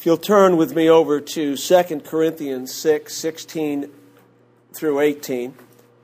If you'll turn with me over to 2 Corinthians 6:16 through 18.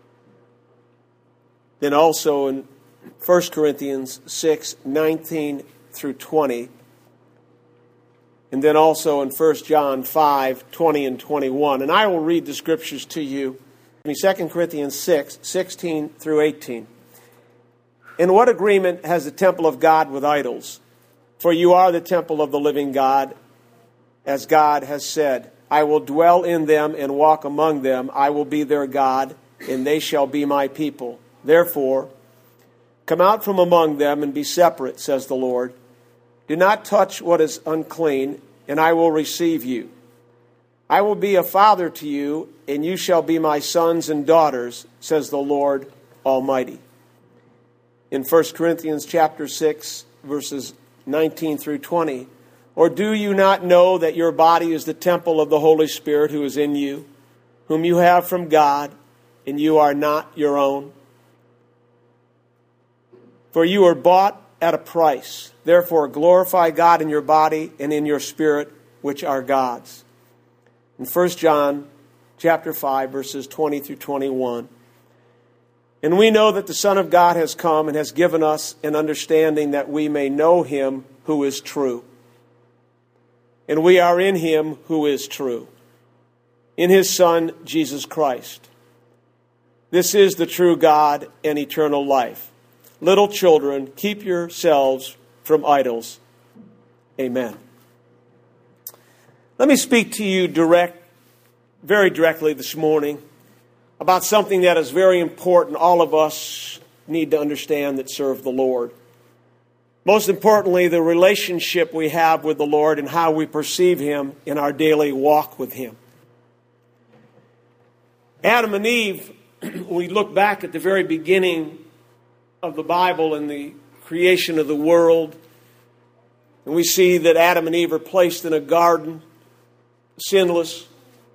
Then also in 1 Corinthians 6:19 through 20. And then also in 1 John 5:20 and 21. And I will read the scriptures to you. 2 Corinthians 6:16 through 18. In what agreement has the temple of God with idols? For you are the temple of the living God, as God has said, I will dwell in them and walk among them. I will be their God, and they shall be my people. Therefore, come out from among them and be separate, says the Lord. Do not touch what is unclean, and I will receive you. I will be a father to you, and you shall be my sons and daughters, says the Lord Almighty. In 1 Corinthians chapter 6, verses 19 through 20, or do you not know that your body is the temple of the Holy Spirit who is in you, whom you have from God, and you are not your own? For you are bought at a price. Therefore glorify God in your body and in your spirit, which are God's. In 1 John chapter 5, verses 20 through 21. And we know that the Son of God has come and has given us an understanding that we may know him who is true. And we are in him who is true, in his Son, Jesus Christ. This is the true God and eternal life. Little children, keep yourselves from idols. Amen. Let me speak to you very directly this morning about something that is very important. All of us need to understand that serve the Lord. Most importantly, the relationship we have with the Lord and how we perceive him in our daily walk with him. Adam and Eve, we look back at the very beginning of the Bible and the creation of the world, and we see that Adam and Eve are placed in a garden, sinless,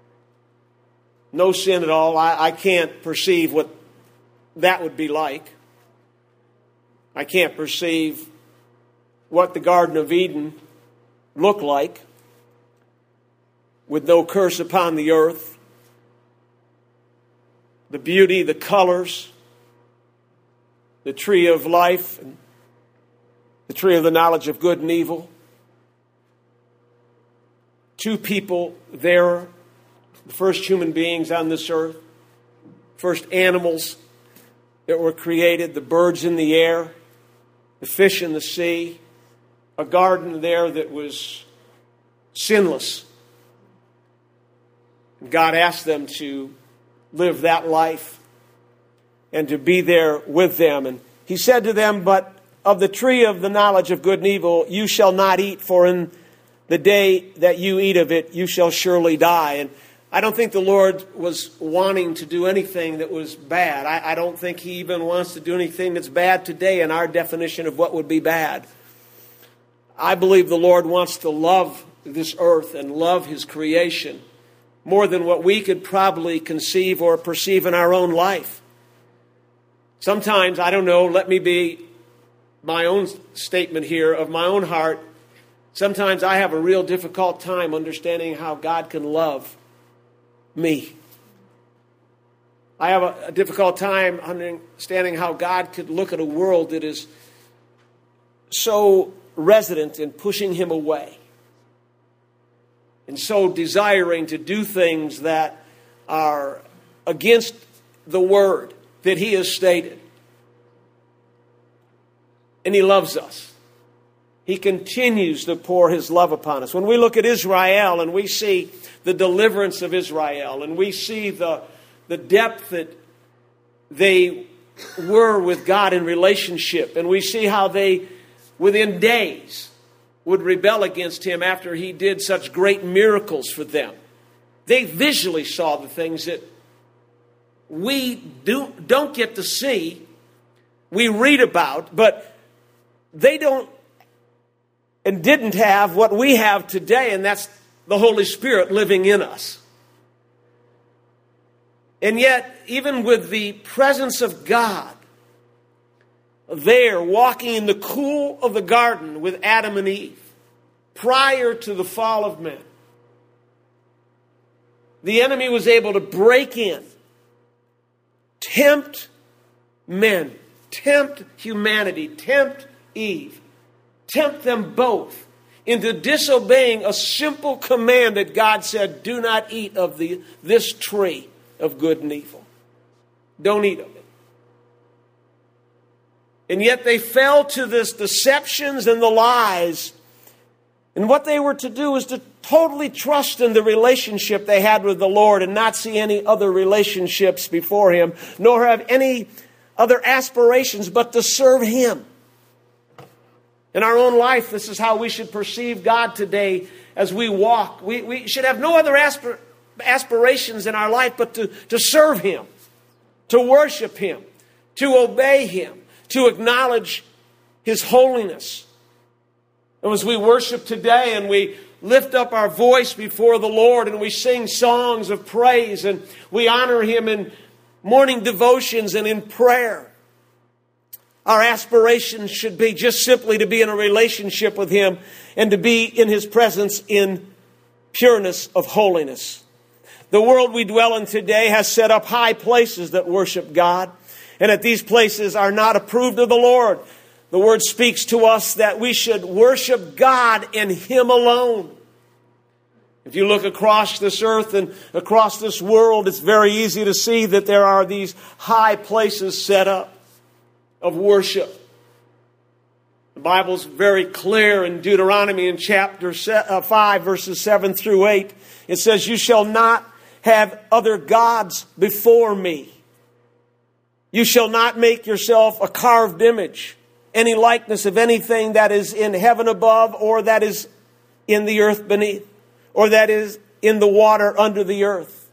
no sin at all. I can't perceive what that would be like. I can't perceive what the Garden of Eden looked like with no curse upon the earth. The beauty, the colors, the tree of life, and the tree of the knowledge of good and evil. Two people there, the first human beings on this earth, first animals that were created, the birds in the air, the fish in the sea, a garden there that was sinless. God asked them to live that life and to be there with them. And he said to them, but of the tree of the knowledge of good and evil you shall not eat, for in the day that you eat of it you shall surely die. And I don't think the Lord was wanting to do anything that was bad. I don't think he even wants to do anything that's bad today in our definition of what would be bad. I believe the Lord wants to love this earth and love his creation more than what we could probably conceive or perceive in our own life. Sometimes, I don't know, let me be my own statement here of my own heart. Sometimes I have a real difficult time understanding how God can love me. I have a difficult time understanding how God could look at a world that is so resident in pushing him away and so desiring to do things that are against the word that he has stated. And he loves us. He continues to pour his love upon us. When we look at Israel and we see the deliverance of Israel and we see the depth that they were with God in relationship, and we see how they within days would rebel against him after he did such great miracles for them. They visually saw the things that we don't get to see. We read about, but they don't and didn't have what we have today, and that's the Holy Spirit living in us. And yet, even with the presence of God there walking in the cool of the garden with Adam and Eve, prior to the fall of man, the enemy was able to break in, tempt men, tempt humanity, tempt Eve, tempt them both into disobeying a simple command that God said, do not eat of this tree of good and evil. Don't eat of it. And yet they fell to this deceptions and the lies. And what they were to do was to totally trust in the relationship they had with the Lord and not see any other relationships before Him, nor have any other aspirations but to serve Him. In our own life, this is how we should perceive God today as we walk. We should have no other aspirations in our life but to serve Him, to worship Him, to obey Him, to acknowledge His holiness. And as we worship today and we lift up our voice before the Lord and we sing songs of praise and we honor Him in morning devotions and in prayer, our aspirations should be just simply to be in a relationship with Him and to be in His presence in pureness of holiness. The world we dwell in today has set up high places that worship God, and that these places are not approved of the Lord. The Word speaks to us that we should worship God and Him alone. If you look across this earth and across this world, it's very easy to see that there are these high places set up of worship. The Bible's very clear in Deuteronomy in chapter 5, verses 7 through 8. It says, you shall not have other gods before me. You shall not make yourself a carved image, any likeness of anything that is in heaven above, or that is in the earth beneath, or that is in the water under the earth.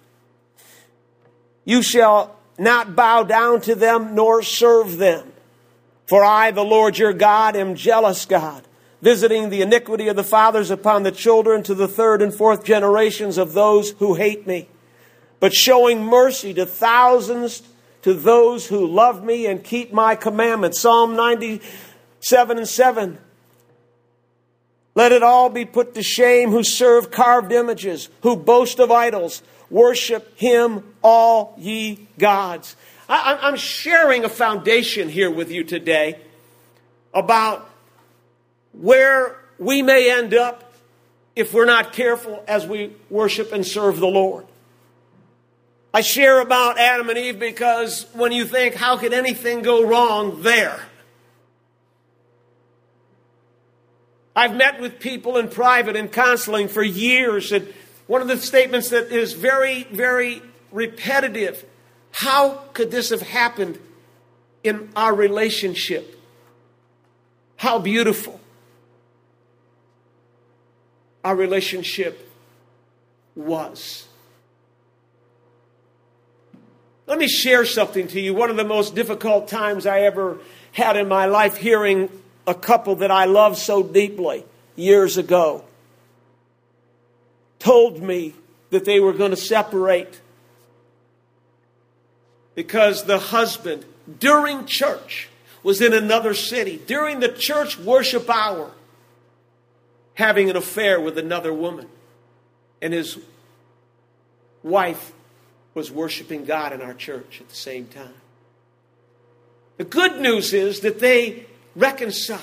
You shall not bow down to them nor serve them. For I, the Lord your God, am jealous God, visiting the iniquity of the fathers upon the children to the third and fourth generations of those who hate me, but showing mercy to thousands to those who love me and keep my commandments. Psalm 97:7. Let it all be put to shame who serve carved images, who boast of idols. Worship Him, all ye gods. I'm sharing a foundation here with you today about where we may end up if we're not careful as we worship and serve the Lord. I share about Adam and Eve because when you think, how could anything go wrong there? I've met with people in private and counseling for years, and one of the statements that is very, very repetitive, how could this have happened in our relationship? How beautiful our relationship was. Let me share something to you. One of the most difficult times I ever had in my life, hearing a couple that I loved so deeply years ago told me that they were going to separate because the husband, during church, was in another city, during the church worship hour, having an affair with another woman. And his wife was worshiping God in our church at the same time. The good news is that they reconciled.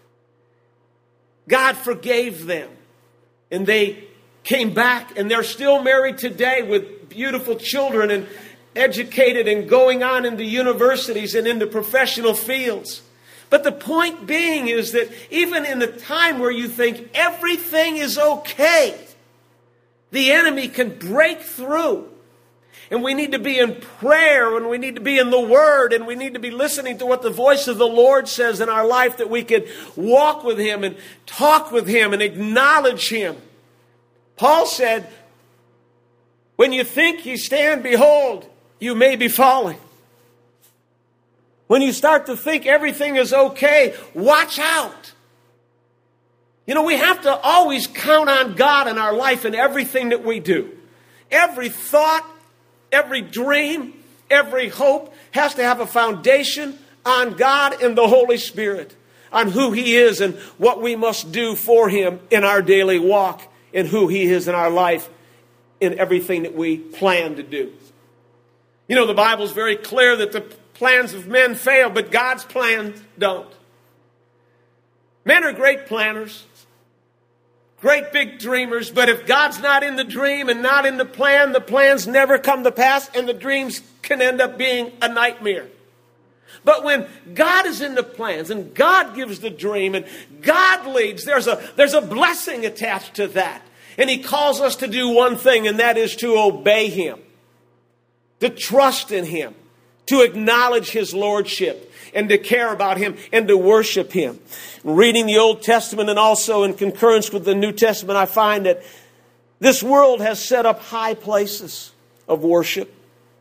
God forgave them. And they came back, and they're still married today with beautiful children and educated and going on into universities and into professional fields. But the point being is that even in the time where you think everything is okay, the enemy can break through. And we need to be in prayer, and we need to be in the Word, and we need to be listening to what the voice of the Lord says in our life, that we could walk with Him and talk with Him and acknowledge Him. Paul said, when you think you stand, behold, you may be falling. When you start to think everything is okay, watch out. You know, we have to always count on God in our life in everything that we do. Every thought, every dream, every hope has to have a foundation on God and the Holy Spirit. on who He is and what we must do for Him in our daily walk and who He is in our life in everything that we plan to do. You know, the Bible is very clear that the plans of men fail, but God's plans don't. Men are great planners, great big dreamers, but if God's not in the dream and not in the plans never come to pass, and the dreams can end up being a nightmare. But when God is in the plans and God gives the dream and God leads, there's a blessing attached to that. And He calls us to do one thing, and that is to obey Him, to trust in Him, to acknowledge His lordship, and to care about Him and to worship Him. Reading the Old Testament and also in concurrence with the New Testament, I find that this world has set up high places of worship.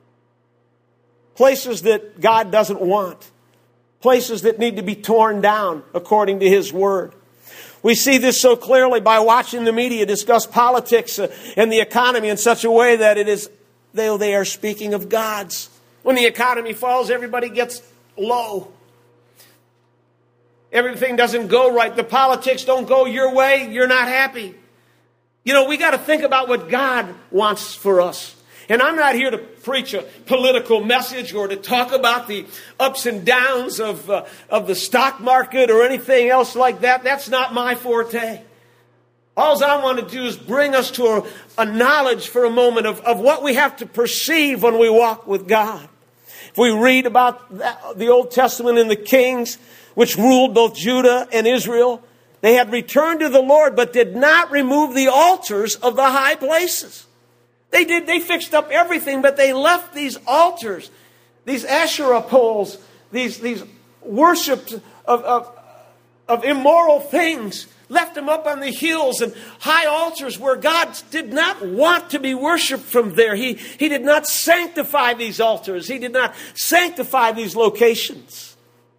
Places that God doesn't want. Places that need to be torn down according to His Word. We see this so clearly by watching the media discuss politics and the economy in such a way that it is, they are speaking of God's. When the economy falls, everybody gets low. Everything doesn't go right. The politics don't go your way. You're not happy. You know, we got to think about what God wants for us. And I'm not here to preach a political message or to talk about the ups and downs of the stock market or anything else like that. That's not my forte. All I want to do is bring us to a knowledge for a moment of what we have to perceive when we walk with God. If we read about the Old Testament and the kings which ruled both Judah and Israel, they had returned to the Lord but did not remove the altars of the high places. They fixed up everything, but they left these altars, these Asherah poles, these worship of immoral things, left them up on the hills and high altars where God did not want to be worshipped from there. He did not sanctify these altars. He did not sanctify these locations.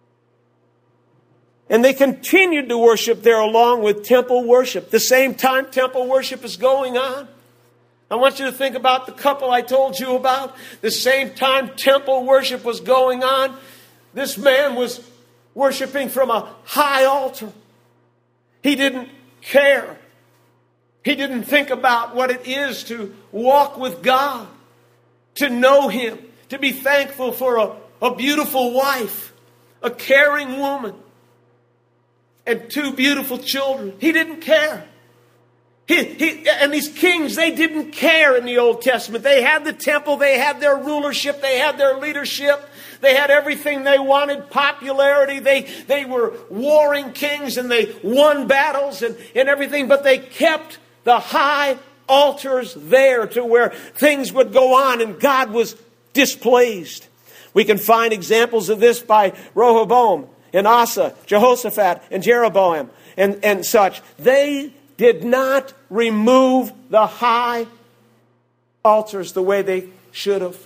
And they continued to worship there along with temple worship. The same time temple worship is going on. I want you to think about the couple I told you about. The same time temple worship was going on, this man was worshiping from a high altar. He didn't care. He didn't think about what it is to walk with God, to know Him, to be thankful for a beautiful wife, a caring woman, and 2 beautiful children. He didn't care. And these kings, they didn't care in the Old Testament. They had the temple, they had their rulership, they had their leadership, they had everything they wanted, popularity. They were warring kings and they won battles and everything, but they kept the high altars there to where things would go on and God was displeased. We can find examples of this by Rehoboam and Asa, Jehoshaphat and Jeroboam and such. They did not remove the high altars the way they should have.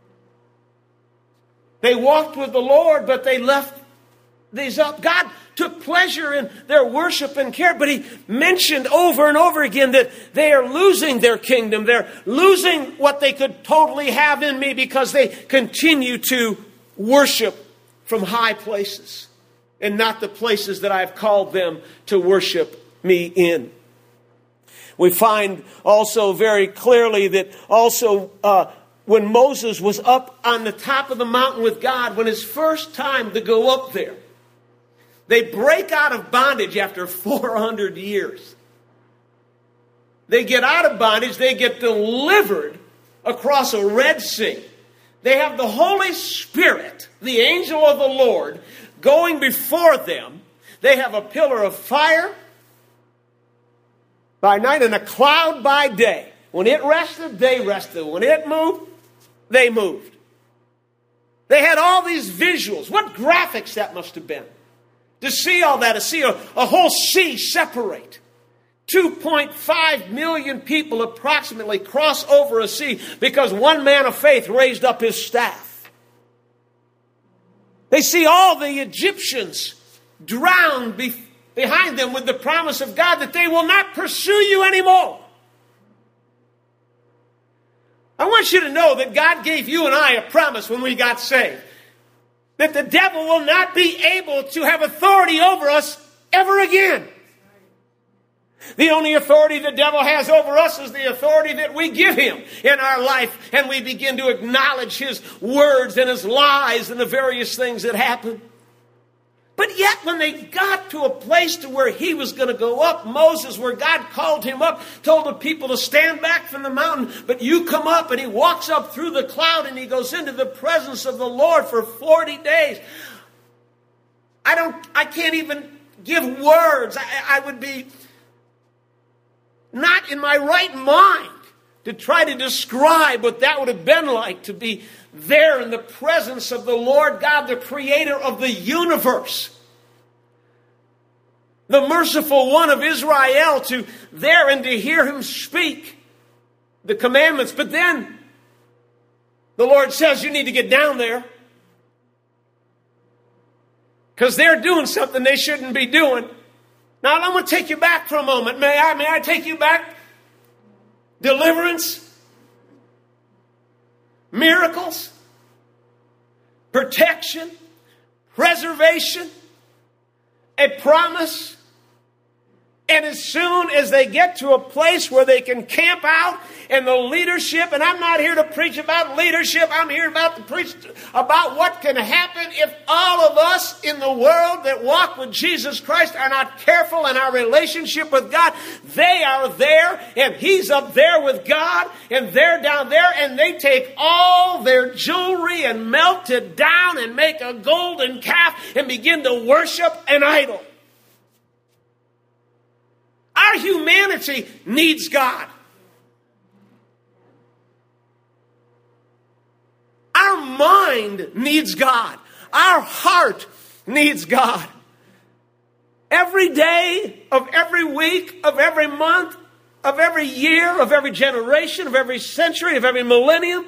They walked with the Lord, but they left these up. God took pleasure in their worship and care, but He mentioned over and over again that they are losing their kingdom. They're losing what they could totally have in me because they continue to worship from high places and not the places that I've called them to worship me in. We find also very clearly that also when Moses was up on the top of the mountain with God, when his first time to go up there, they break out of bondage after 400 years. They get out of bondage, they get delivered across a Red Sea. They have the Holy Spirit, the angel of the Lord, going before them. They have a pillar of fire by night and a cloud by day. When it rested, they rested. When it moved, they moved. They had all these visuals. What graphics that must have been. To see all that, to see a whole sea separate. 2.5 million people approximately cross over a sea because one man of faith raised up his staff. They see all the Egyptians drowned behind them with the promise of God that they will not pursue you anymore. I want you to know that God gave you and I a promise when we got saved. that the devil will not be able to have authority over us ever again. The only authority the devil has over us is the authority that we give him in our life, and we begin to acknowledge his words and his lies and the various things that happen. But yet when they got to a place to where he was going to go up, Moses, where God called him up, told the people to stand back from the mountain, but you come up, and he walks up through the cloud and he goes into the presence of the Lord for 40 days. I can't even give words. I would be not in my right mind to try to describe what that would have been like to be there in the presence of the Lord God, the creator of the universe, the merciful one of Israel, to there and to hear him speak the commandments. But then the Lord says, you need to get down there, because they're doing something they shouldn't be doing. Now, I'm going to take you back for a moment. May I take you back? Deliverance, miracles, protection, preservation, a promise. And as soon as they get to a place where they can camp out, and the leadership, and I'm not here to preach about leadership, I'm here to preach about what can happen if all of us in the world that walk with Jesus Christ are not careful in our relationship with God. They are there, and he's up there with God, and they're down there, and they take all their jewelry and melt it down and make a golden calf and begin to worship an idol. Our humanity needs God. Our mind needs God. Our heart needs God. Every day of every week, of every month, of every year, of every generation, of every century, of every millennium,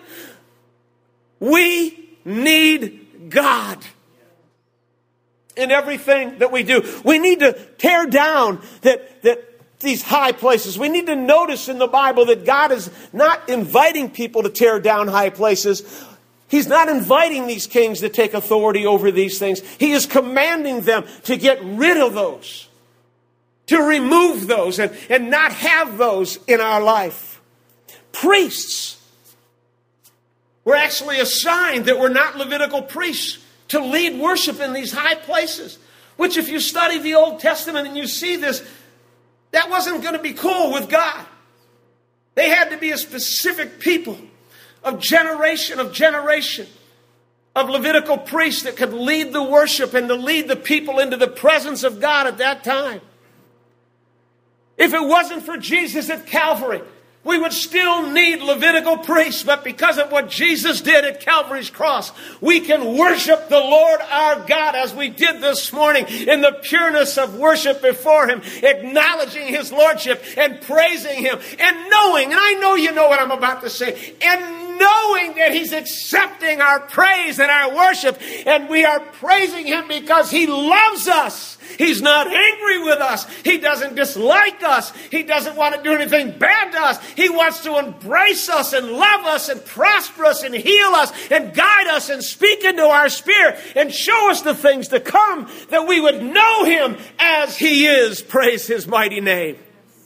we need God in everything that we do. We need to tear down these high places. We need to notice in the Bible that God is not inviting people to tear down high places. He's not inviting these kings to take authority over these things. He is commanding them to get rid of those, to remove those, and not have those in our life. Priests were actually assigned that were not Levitical priests to lead worship in these high places, which if you study the Old Testament and you see this, that wasn't going to be cool with God. They had to be a specific people of generation of Levitical priests that could lead the worship and to lead the people into the presence of God at that time. If it wasn't for Jesus at Calvary, we would still need Levitical priests, but because of what Jesus did at Calvary's cross, we can worship the Lord our God as we did this morning in the pureness of worship before him, acknowledging his lordship and praising him and knowing, and I know you know what I'm about to say, and knowing that he's accepting our praise and our worship, and we are praising him because he loves us. He's not angry with us. He doesn't dislike us. He doesn't want to do anything bad to us. He wants to embrace us and love us and prosper us and heal us and guide us and speak into our spirit and show us the things to come, that we would know him as he is. Praise his mighty name.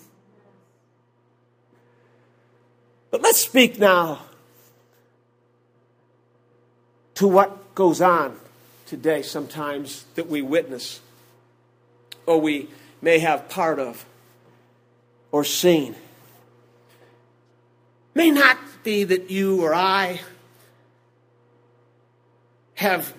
But let's speak now to what goes on today sometimes that we witness, or we may have part of, or seen. May not be that you or I have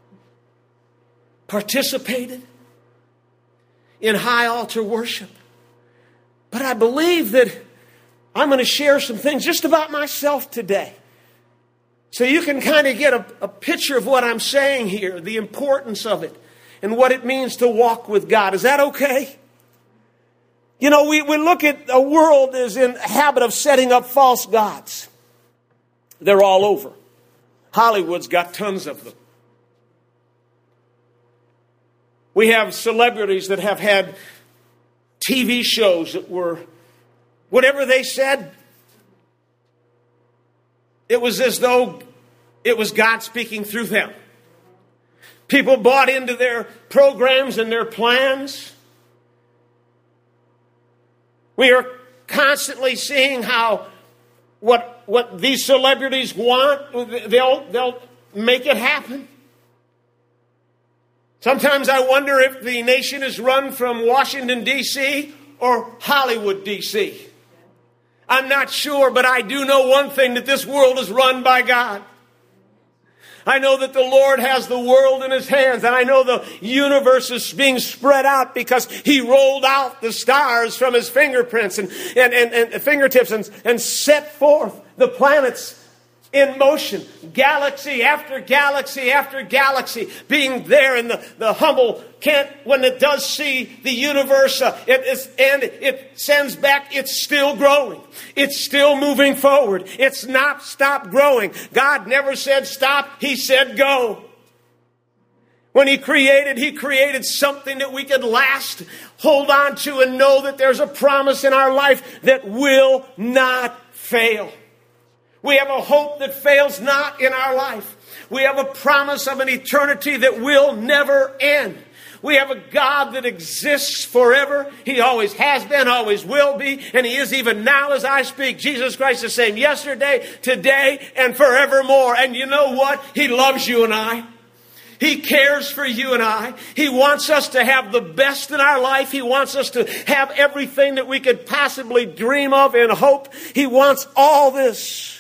participated in high altar worship, but I believe that I'm going to share some things just about myself today, so you can kind of get a picture of what I'm saying here, the importance of it, and what it means to walk with God. Is that okay? You know, we look at a world as in a habit of setting up false gods. They're all over. Hollywood's got tons of them. We have celebrities that have had TV shows that were, whatever they said, it was as though it was God speaking through them. People bought into their programs and their plans. We are constantly seeing how what these celebrities want, they'll make it happen. Sometimes I wonder if the nation is run from Washington, D.C. or Hollywood, D.C. I'm not sure, but I do know one thing, that this world is run by God. I know that the Lord has the world in His hands, and I know the universe is being spread out because He rolled out the stars from His fingerprints and fingertips and set forth the planets in motion, galaxy after galaxy after galaxy, being there in the Hubble can't, when it does see the universe, it sends back, it's still growing. It's still moving forward. It's not stopped growing. God never said stop. He said go. When He created something that we could last, hold on to, and know that there's a promise in our life that will not fail. We have a hope that fails not in our life. We have a promise of an eternity that will never end. We have a God that exists forever. He always has been, always will be, and He is even now as I speak. Jesus Christ is the same yesterday, today, and forevermore. And you know what? He loves you and I. He cares for you and I. He wants us to have the best in our life. He wants us to have everything that we could possibly dream of and hope. He wants all this.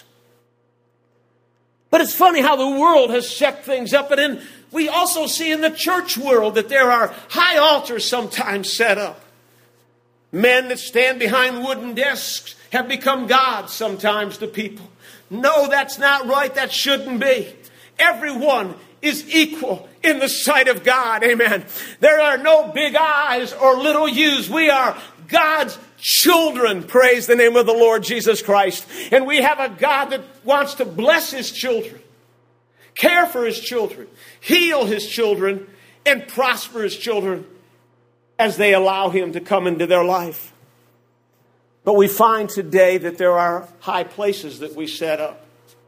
But it's funny how the world has set things up. And then we also see in the church world that there are high altars sometimes set up. Men that stand behind wooden desks have become gods sometimes to people. No, that's not right. That shouldn't be. Everyone is equal in the sight of God. Amen. There are no big I's or little U's. We are God's children. Praise the name of the Lord Jesus Christ. And we have a God that wants to bless His children, care for His children, heal His children, and prosper His children as they allow Him to come into their life. But we find today that there are high places that we set up.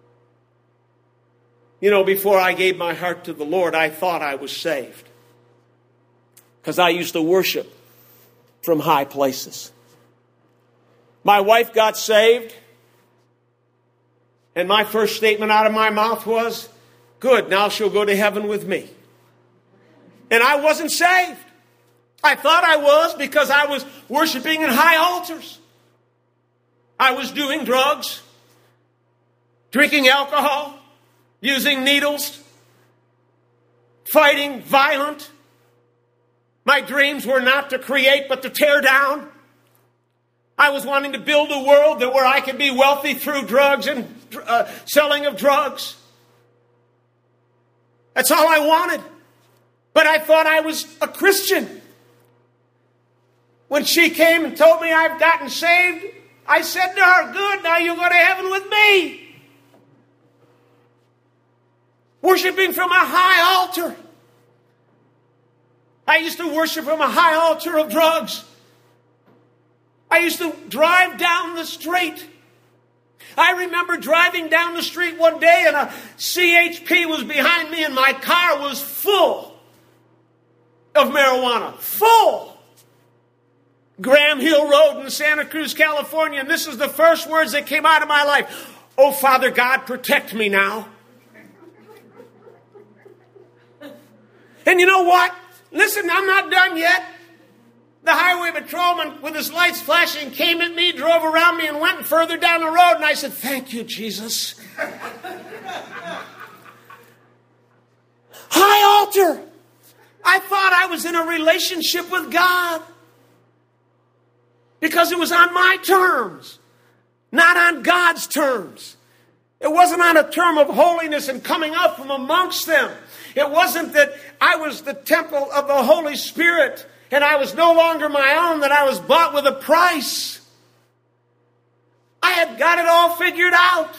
You know, before I gave my heart to the Lord, I thought I was saved, because I used to worship from high places. My wife got saved, and my first statement out of my mouth was, good, now she'll go to heaven with me. And I wasn't saved. I thought I was, because I was worshiping in high altars. I was doing drugs, drinking alcohol, using needles, fighting, violent. My dreams were not to create, but to tear down. I was wanting to build a world where I could be wealthy through drugs and selling of drugs. That's all I wanted. But I thought I was a Christian. When she came and told me I've gotten saved, I said to her, good, now you'll go to heaven with me. Worshiping from a high altar. I used to worship from a high altar of drugs. I used to drive down the street. I remember driving down the street one day, and a CHP was behind me, and my car was full of marijuana. Full. Graham Hill Road in Santa Cruz, California. And this is the first words that came out of my life. Oh, Father God, protect me now. And you know what? Listen, I'm not done yet. The highway patrolman with his lights flashing came at me, drove around me, and went further down the road. And I said, thank you, Jesus. High altar. I thought I was in a relationship with God, because it was on my terms, not on God's terms. It wasn't on a term of holiness and coming up from amongst them. It wasn't that I was the temple of the Holy Spirit and I was no longer my own, that I was bought with a price. I had got it all figured out.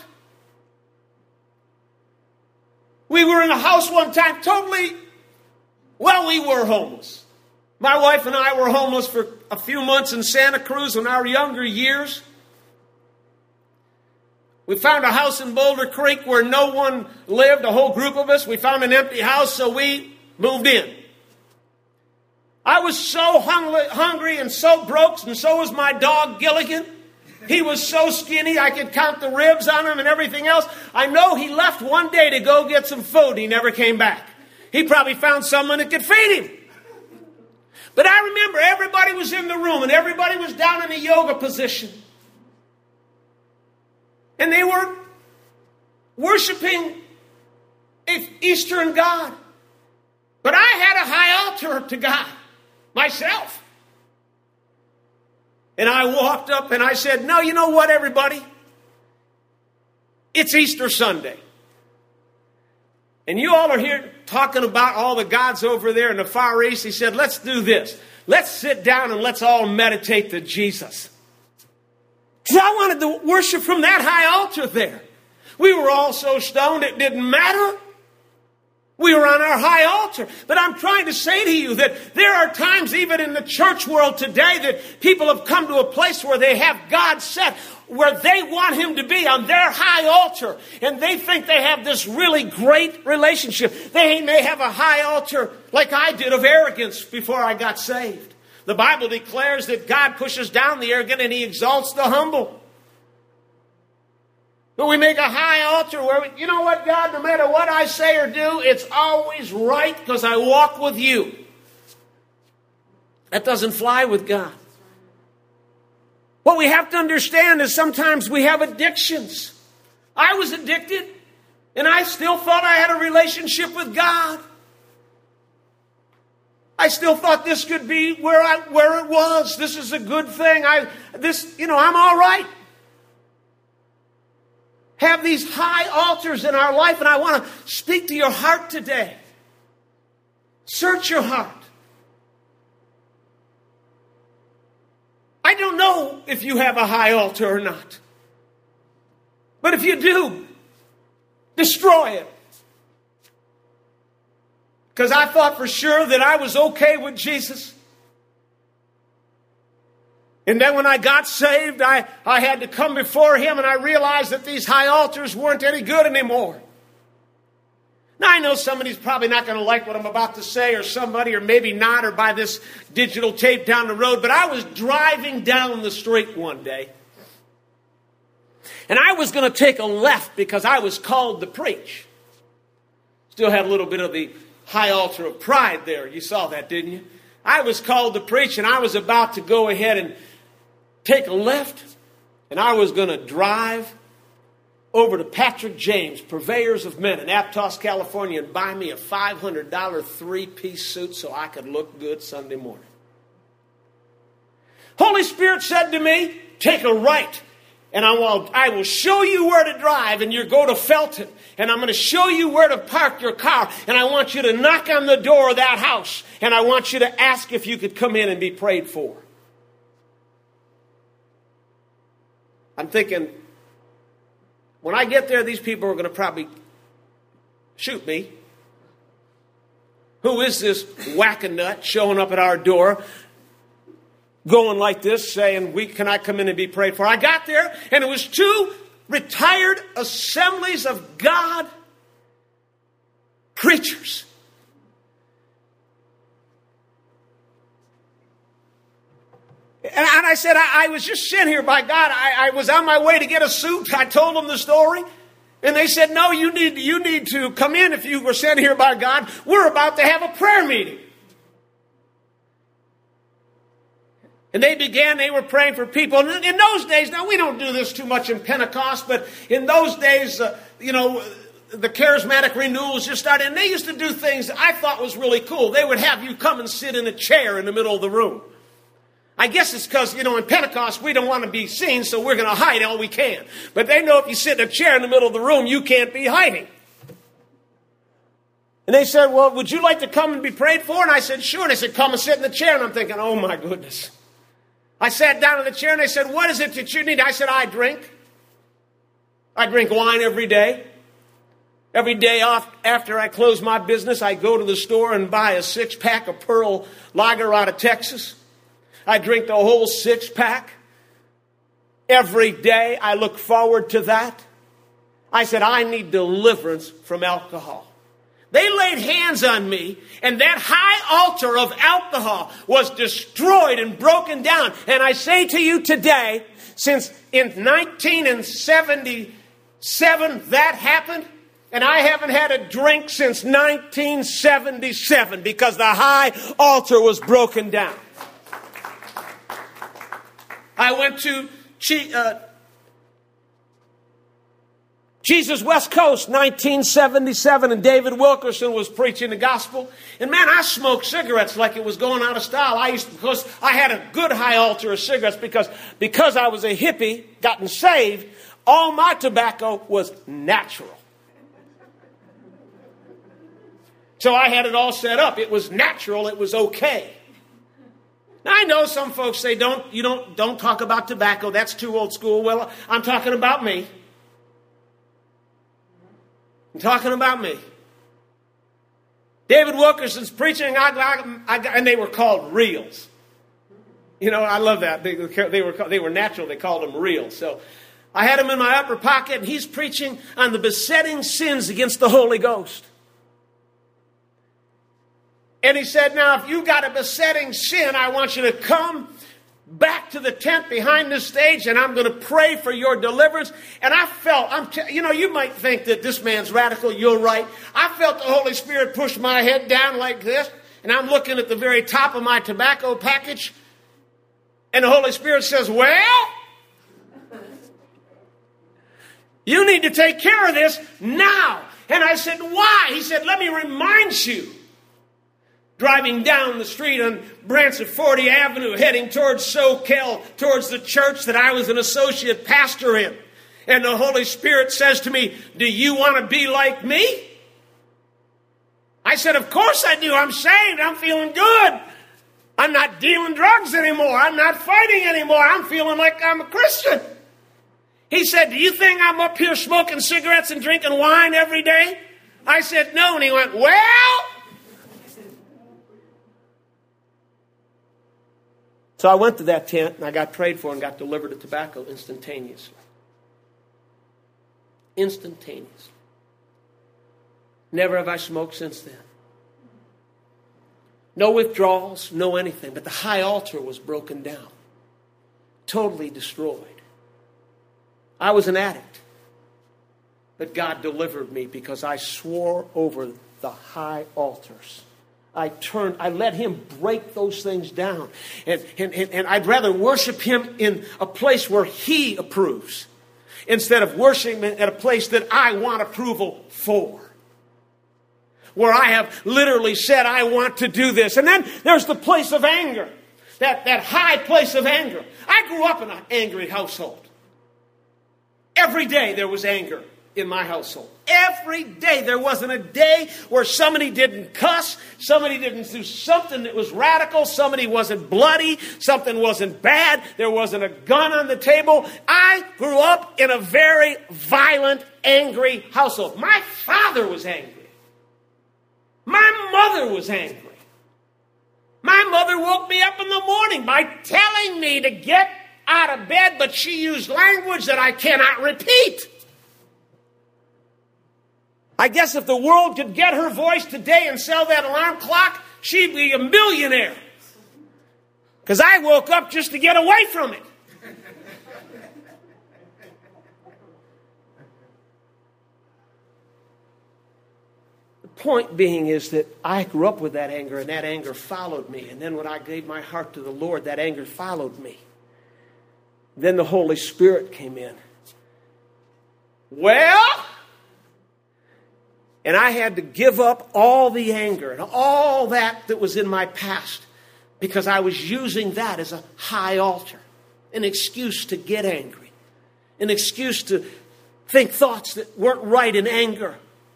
We were in a house one time, we were homeless. My wife and I were homeless for a few months in Santa Cruz in our younger years. We found a house in Boulder Creek where no one lived, a whole group of us. We found an empty house, so we moved in. I was so hungry and so broke, and so was my dog Gilligan. He was so skinny I could count the ribs on him and everything else. I know he left one day to go get some food. He never came back. He probably found someone that could feed him. But I remember everybody was in the room and everybody was down in a yoga position. And they were worshiping an Eastern God. But I had a high altar to God myself. And I walked up and I said, no, you know what, everybody? It's Easter Sunday. And you all are here talking about all the gods over there in the Far East. He said, let's do this. Let's sit down and let's all meditate to Jesus. Because I wanted to worship from that high altar there. We were all so stoned it didn't matter. We were on our high altar. But I'm trying to say to you that there are times even in the church world today that people have come to a place where they have God set where they want Him to be on their high altar. And they think they have this really great relationship. They may have a high altar like I did of arrogance before I got saved. The Bible declares that God pushes down the arrogant and He exalts the humble. But we make a high altar where, you know what, God, no matter what I say or do, it's always right because I walk with you. That doesn't fly with God. What we have to understand is sometimes we have addictions. I was addicted, and I still thought I had a relationship with God. I still thought this could be where it was. This is a good thing. I'm all right. Have these high altars in our life, and I want to speak to your heart today. Search your heart. I don't know if you have a high altar or not. But if you do, destroy it. Because I thought for sure that I was okay with Jesus. And then when I got saved, I had to come before Him, and I realized that these high altars weren't any good anymore. Now, I know somebody's probably not going to like what I'm about to say, or somebody, or maybe not, or buy this digital tape down the road, but I was driving down the street one day, and I was going to take a left because I was called to preach. Still had a little bit of the high altar of pride there. You saw that, didn't you? I was called to preach, and I was about to go ahead and take a left, and I was going to drive over to Patrick James, Purveyors of Men in Aptos, California, and buy me a $500 three-piece suit so I could look good Sunday morning. Holy Spirit said to me, take a right, and I will show you where to drive, and you go to Felton, and I'm going to show you where to park your car, and I want you to knock on the door of that house, and I want you to ask if you could come in and be prayed for. I'm thinking, when I get there, these people are going to probably shoot me. Who is this whack-a-nut showing up at our door, going like this, saying, can I come in and be prayed for? I got there, and it was two retired Assemblies of God preachers. And I said, I was just sent here by God. I was on my way to get a suit. I told them the story. And they said, no, you need to come in if you were sent here by God. We're about to have a prayer meeting. And they were praying for people. And in those days, now we don't do this too much in Pentecost, but in those days, the charismatic renewals just started. And they used to do things that I thought was really cool. They would have you come and sit in a chair in the middle of the room. I guess it's because, in Pentecost, we don't want to be seen, so we're going to hide all we can. But they know if you sit in a chair in the middle of the room, you can't be hiding. And they said, well, would you like to come and be prayed for? And I said, sure. And they said, come and sit in the chair. And I'm thinking, oh, my goodness. I sat down in the chair, and they said, what is it that you need? I said, I drink. I drink wine every day. Every day after I close my business, I go to the store and buy a 6-pack of Pearl Lager out of Texas. I drink the whole 6-pack. Every day I look forward to that. I said, I need deliverance from alcohol. They laid hands on me, and that high altar of alcohol was destroyed and broken down. And I say to you today, since in 1977 that happened, and I haven't had a drink since 1977 because the high altar was broken down. I went to Jesus West Coast, 1977, and David Wilkerson was preaching the gospel. And man, I smoked cigarettes like it was going out of style. Because I had a good high altar of cigarettes because I was a hippie, gotten saved, all my tobacco was natural. So I had it all set up. It was natural. It was okay. Now I know some folks say don't talk about tobacco. That's too old school. Well, I'm talking about me. I'm talking about me. David Wilkerson's preaching, and they were called reels. You know, I love that. They were natural. They called them reels. So I had him in my upper pocket, and he's preaching on the besetting sins against the Holy Ghost. And he said, now, if you got a besetting sin, I want you to come back to the tent behind the stage, and I'm going to pray for your deliverance. And I felt, you might think that this man's radical. You're right. I felt the Holy Spirit push my head down like this, and I'm looking at the very top of my tobacco package, and the Holy Spirit says, well, you need to take care of this now. And I said, why? He said, let me remind you. Driving down the street on Branch 40 Avenue, heading towards Soquel, towards the church that I was an associate pastor in. And the Holy Spirit says to me, do you want to be like me? I said, of course I do. I'm saved. I'm feeling good. I'm not dealing drugs anymore. I'm not fighting anymore. I'm feeling like I'm a Christian. He said, do you think I'm up here smoking cigarettes and drinking wine every day? I said, no. And he went, well... So I went to that tent, and I got prayed for and got delivered of tobacco instantaneously. Instantaneously. Never have I smoked since then. No withdrawals, no anything. But the high altar was broken down. Totally destroyed. I was an addict. But God delivered me because I swore over the high altars. I let him break those things down. And I'd rather worship him in a place where he approves instead of worshiping at a place that I want approval for. Where I have literally said, I want to do this. And then there's the place of anger. That high place of anger. I grew up in an angry household. Every day there was anger in my household. Every day. There wasn't a day where somebody didn't cuss, somebody didn't do something that was radical, somebody wasn't bloody, something wasn't bad, there wasn't a gun on the table. I grew up in a very violent, angry household. My father was angry. My mother was angry. My mother woke me up in the morning by telling me to get out of bed, but she used language that I cannot repeat. I guess if the world could get her voice today and sell that alarm clock, she'd be a millionaire. Because I woke up just to get away from it. The point being is that I grew up with that anger, and that anger followed me. And then when I gave my heart to the Lord, that anger followed me. Then the Holy Spirit came in. Well... And I had to give up all the anger and all that was in my past because I was using that as a high altar, an excuse to get angry, an excuse to think thoughts that weren't right in anger.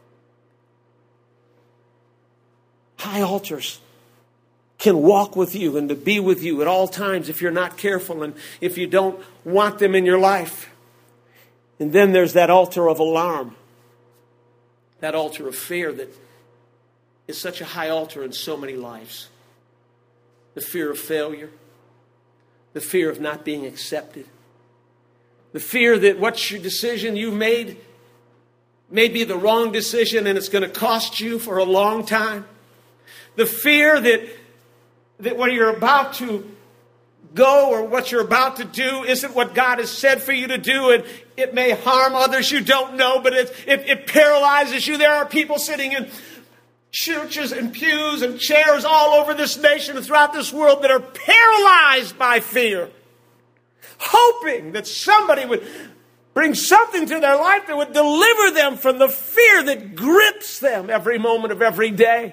High altars can walk with you and to be with you at all times if you're not careful and if you don't want them in your life. And then there's that altar of alarm. That altar of fear that is such a high altar in so many lives. The fear of failure. The fear of not being accepted. The fear that what's your decision you made may be the wrong decision and it's going to cost you for a long time. The fear that what you're about to go or what you're about to do isn't what God has said for you to do, and it may harm others you don't know, but it paralyzes you. There are people sitting in churches and pews and chairs all over this nation and throughout this world that are paralyzed by fear, hoping that somebody would bring something to their life that would deliver them from the fear that grips them every moment of every day.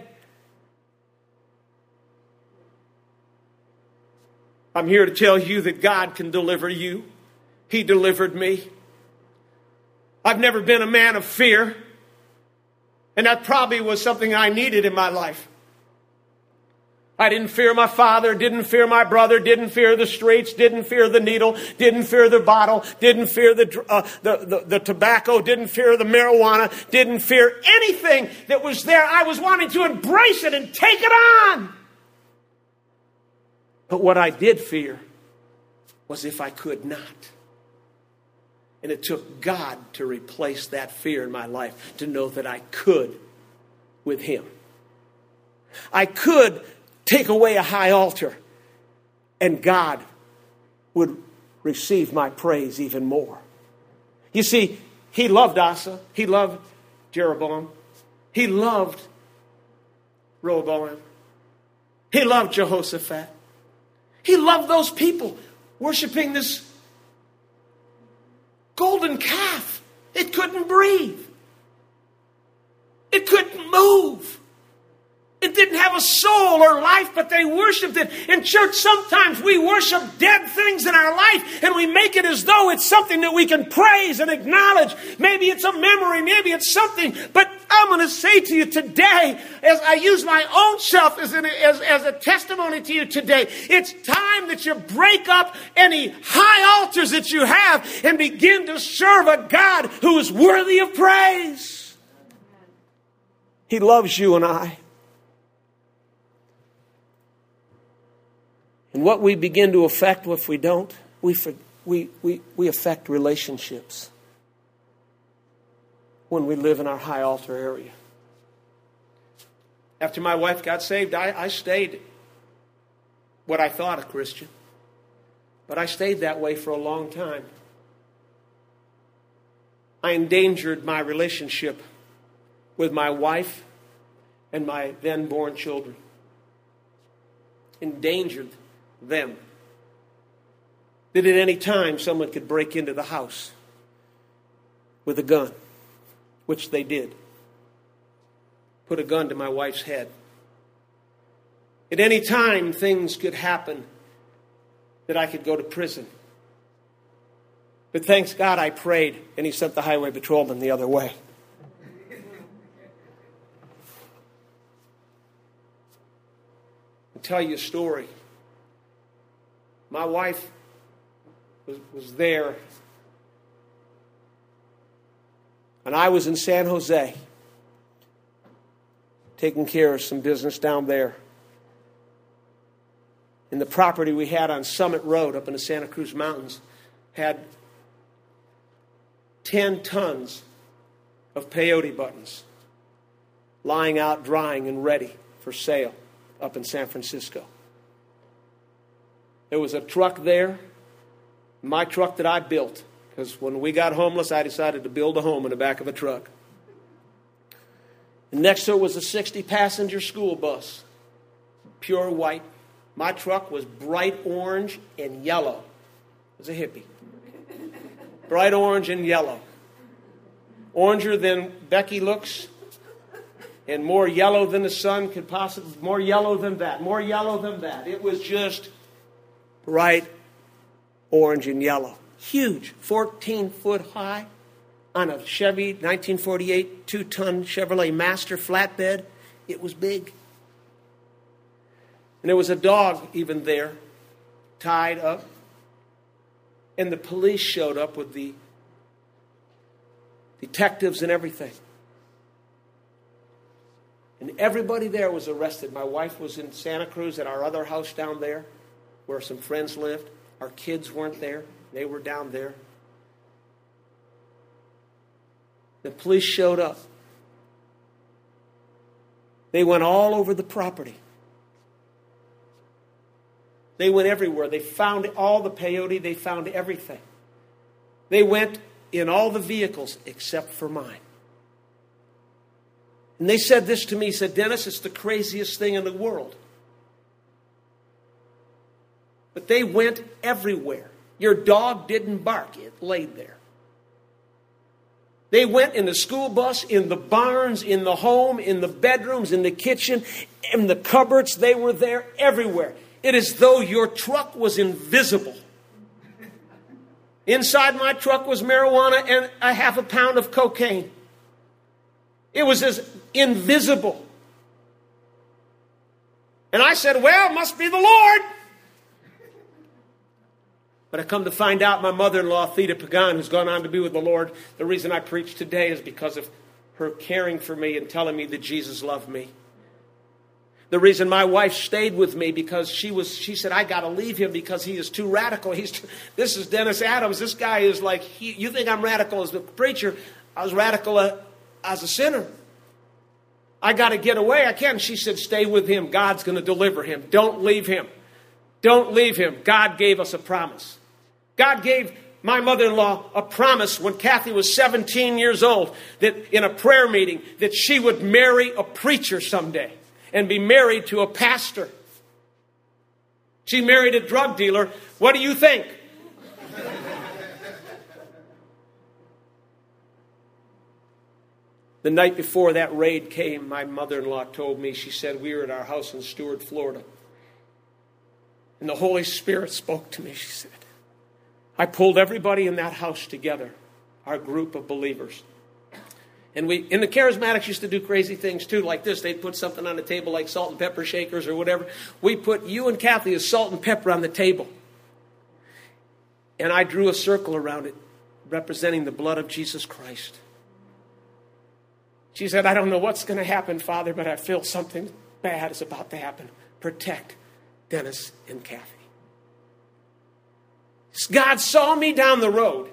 I'm here to tell you that God can deliver you. He delivered me. I've never been a man of fear, and that probably was something I needed in my life. I didn't fear my father, didn't fear my brother, didn't fear the streets, didn't fear the needle, didn't fear the bottle, didn't fear the tobacco, didn't fear the marijuana, didn't fear anything that was there. I was wanting to embrace it and take it on. But what I did fear was if I could not. And it took God to replace that fear in my life, to know that I could with Him. I could take away a high altar, and God would receive my praise even more. You see, He loved Asa. He loved Jeroboam. He loved Rehoboam. He loved Jehoshaphat. He loved those people worshiping this golden calf. It couldn't breathe. It couldn't move. It didn't have a soul or life, but they worshiped it. In church, sometimes we worship dead things in our life, and we make it as though it's something that we can praise and acknowledge. Maybe it's a memory, maybe it's something. But I'm going to say to you today, as I use my own self as a testimony to you today, it's time that you break up any high altars that you have and begin to serve a God who is worthy of praise. He loves you and I. And what we begin to affect if we don't, we affect relationships when we live in our high altar area. After my wife got saved, I stayed what I thought a Christian. But I stayed that way for a long time. I endangered my relationship with my wife and my then-born children. Endangered them. That at any time someone could break into the house with a gun, which they did. Put a gun to my wife's head. At any time things could happen that I could go to prison. But thanks God I prayed, and He sent the highway patrolman the other way. I'll tell you a story. My wife was there, and I was in San Jose taking care of some business down there. And the property we had on Summit Road up in the Santa Cruz Mountains had 10 tons of peyote buttons lying out drying and ready for sale up in San Francisco. There was a truck there, my truck that I built, because when we got homeless, I decided to build a home in the back of a truck. And next to it was a 60-passenger school bus, pure white. My truck was bright orange and yellow. It was a hippie. Bright orange and yellow. Oranger than Becky looks, and more yellow than the sun could possibly, more yellow than that, more yellow than that. It was just bright orange and yellow. Huge, 14-foot high on a Chevy 1948 2-ton Chevrolet Master flatbed. It was big. And there was a dog even there, tied up. And the police showed up with the detectives and everything. And everybody there was arrested. My wife was in Santa Cruz at our other house down there, where some friends lived. Our kids weren't there. They were down there. The police showed up. They went all over the property. They went everywhere. They found all the peyote. They found everything. They went in all the vehicles except for mine. And they said this to me. He said, Dennis, it's the craziest thing in the world. But they went everywhere. Your dog didn't bark. It laid there. They went in the school bus, in the barns, in the home, in the bedrooms, in the kitchen, in the cupboards. They were there everywhere. It is though your truck was invisible. Inside my truck was marijuana and a half a pound of cocaine. It was as invisible. And I said, well, it must be the Lord. But I come to find out my mother-in-law, Theda Pagan, who's gone on to be with the Lord, the reason I preach today is because of her caring for me and telling me that Jesus loved me. The reason my wife stayed with me because she said, I got to leave him because he is too radical. This is Dennis Adams. This guy is like, you think I'm radical as a preacher. I was radical as a sinner. I got to get away. I can't. She said, stay with him. God's going to deliver him. Don't leave him. Don't leave him. God gave us a promise. God gave my mother-in-law a promise when Kathy was 17 years old that in a prayer meeting that she would marry a preacher someday and be married to a pastor. She married a drug dealer. What do you think? The night before that raid came, my mother-in-law told me, she said, we were at our house in Stuart, Florida. And the Holy Spirit spoke to me, she said. I pulled everybody in that house together, our group of believers. And the Charismatics used to do crazy things too, like this. They'd put something on the table like salt and pepper shakers or whatever. We put you and Kathy as salt and pepper on the table. And I drew a circle around it, representing the blood of Jesus Christ. She said, I don't know what's going to happen, Father, but I feel something bad is about to happen. Protect Dennis and Kathy. God saw me down the road.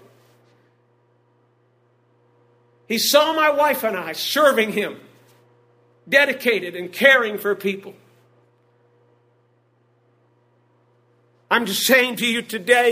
He saw my wife and I serving him, dedicated and caring for people. I'm just saying to you today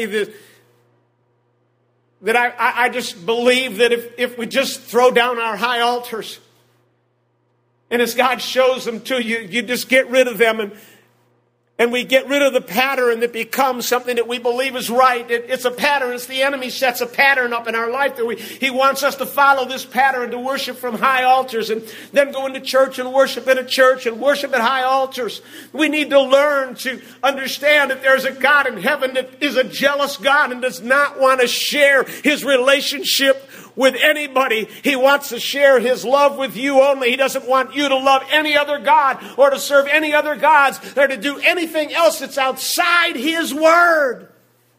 that I just believe that if we just throw down our high altars, and as God shows them to you, you just get rid of them and we get rid of the pattern that becomes something that we believe is right. It's a pattern. It's the enemy sets a pattern up in our life that he wants us to follow this pattern, to worship from high altars and then go into church and worship in a church and worship at high altars. We need to learn to understand that there's a God in heaven that is a jealous God and does not want to share his relationship with anybody. He wants to share his love with you only. He doesn't want you to love any other God or to serve any other gods or to do anything else that's outside his word.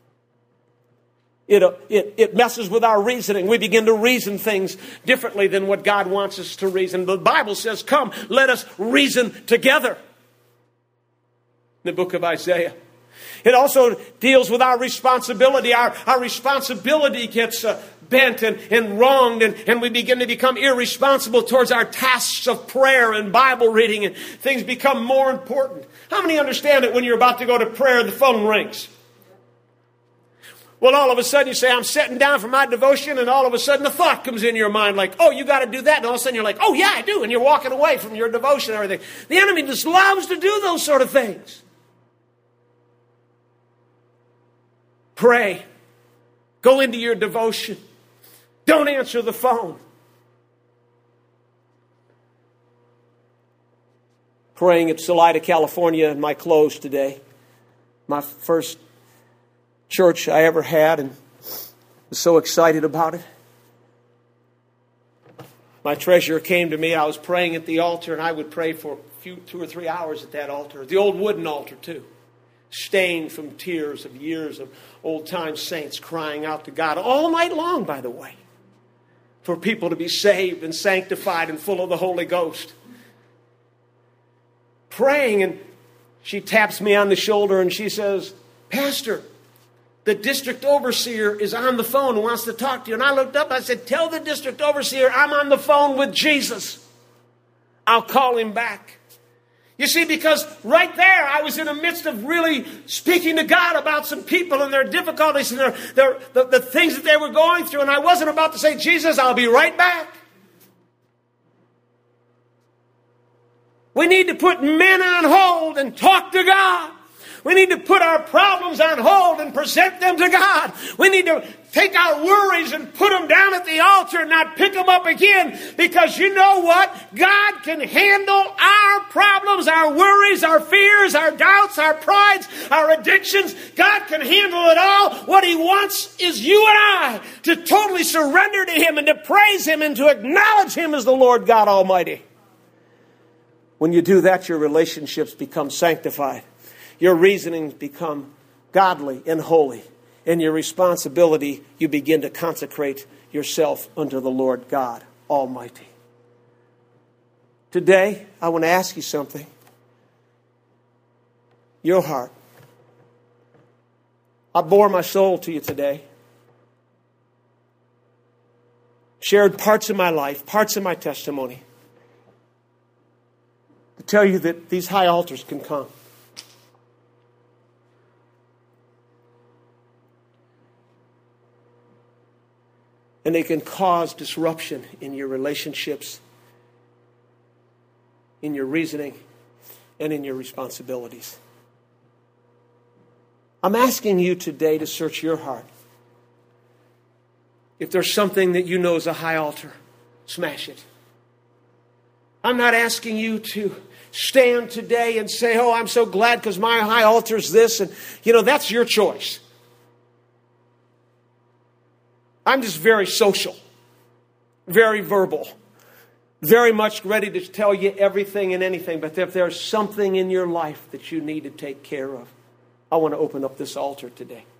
It messes with our reasoning. We begin to reason things differently than what God wants us to reason. The Bible says, come, let us reason together. In the book of Isaiah. It also deals with our responsibility. Our responsibility gets bent and wronged, and we begin to become irresponsible towards our tasks of prayer and Bible reading, and things become more important. How many understand that when you're about to go to prayer, the phone rings? Well, all of a sudden you say, I'm sitting down for my devotion, and all of a sudden a thought comes in your mind like, oh, you got to do that. And all of a sudden you're like, oh, yeah, I do. And you're walking away from your devotion and everything. The enemy just loves to do those sort of things. Pray. Go into your devotion. Don't answer the phone. Praying at Salida, California in my clothes today. My first church I ever had, and was so excited about it. My treasurer came to me. I was praying at the altar, and I would pray for 2 or 3 hours at that altar. The old wooden altar, too. Stained from tears of years of old-time saints crying out to God all night long, by the way, for people to be saved and sanctified and full of the Holy Ghost. Praying, and she taps me on the shoulder and she says, Pastor, the district overseer is on the phone and wants to talk to you. And I looked up, I said, tell the district overseer I'm on the phone with Jesus. I'll call him back. You see, because right there, I was in the midst of really speaking to God about some people and their difficulties and the things that they were going through. And I wasn't about to say, Jesus, I'll be right back. We need to put men on hold and talk to God. We need to put our problems on hold and present them to God. We need to take our worries and put them down at the altar and not pick them up again. Because you know what? God can handle our problems, our worries, our fears, our doubts, our prides, our addictions. God can handle it all. What He wants is you and I to totally surrender to Him and to praise Him and to acknowledge Him as the Lord God Almighty. When you do that, your relationships become sanctified. Your reasonings become godly and holy. And your responsibility, you begin to consecrate yourself unto the Lord God Almighty. Today, I want to ask you something. Your heart. I bore my soul to you today. Shared parts of my life, parts of my testimony. To tell you that these high altars can come. And they can cause disruption in your relationships, in your reasoning, and in your responsibilities. I'm asking you today to search your heart. If there's something that you know is a high altar, smash it. I'm not asking you to stand today and say, oh, I'm so glad because my high altar is this. And, that's your choice. I'm just very social, very verbal, very much ready to tell you everything and anything. But if there's something in your life that you need to take care of, I want to open up this altar today.